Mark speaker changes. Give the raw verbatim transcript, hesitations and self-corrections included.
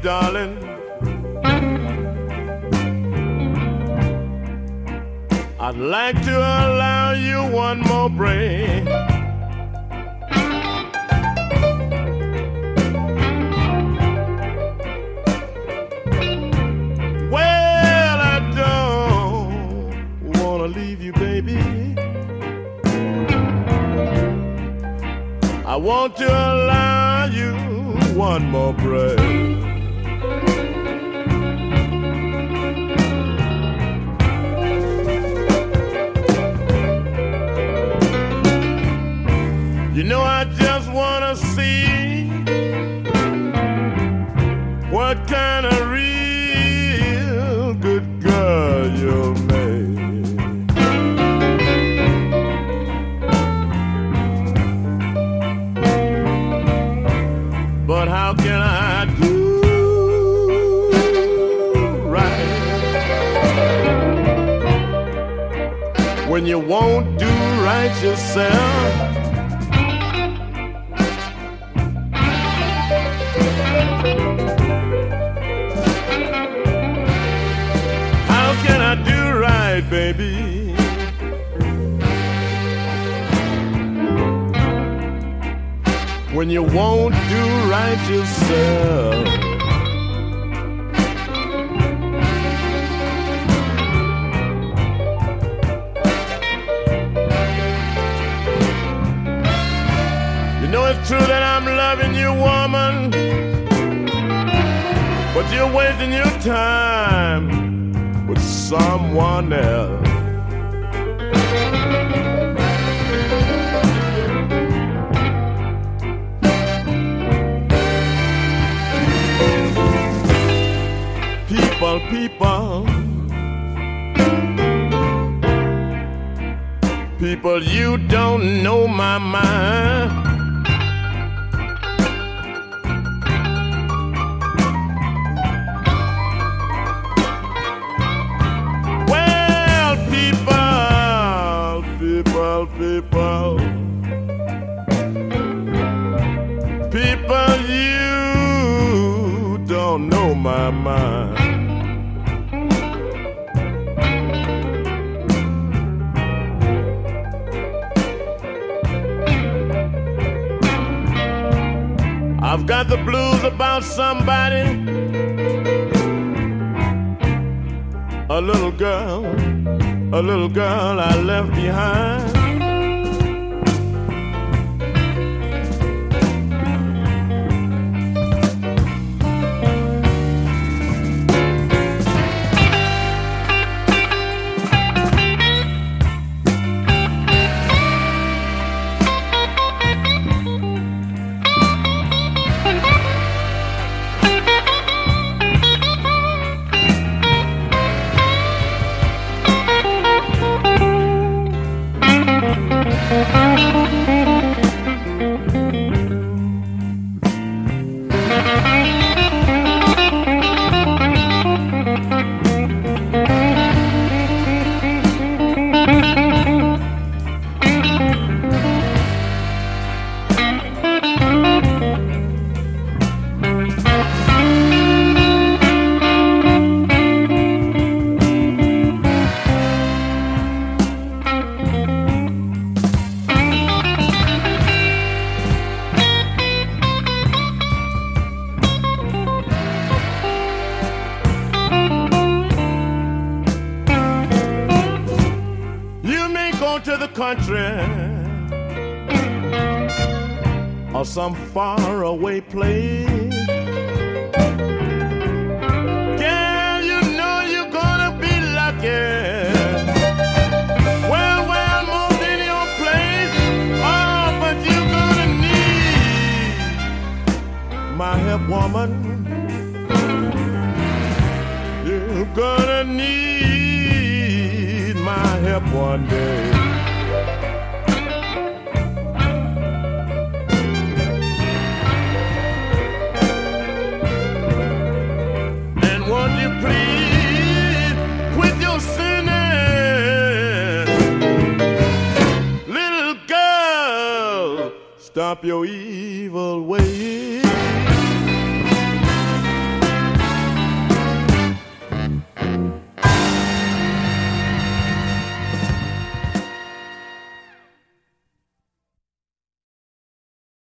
Speaker 1: darling. I'd like to allow you one more break. Well, I don't wanna leave you, baby. I want to allow you one more break. You know, I just wanna see what kind of real good girl you'll make. But how can I do right when you won't do right yourself? Baby, when you won't do right yourself. You know it's true that I'm loving you, woman, but you're wasting your time with someone else. People, people, people, you don't know my mind. People, people, you don't know my mind. I've got the blues about somebody, a little girl, a little girl I left behind. Country or some faraway place, girl, you know you're gonna be lucky. Well, well, most in your place, oh, but you're gonna need my help, woman. You're gonna need my help one day. Stop your evil ways.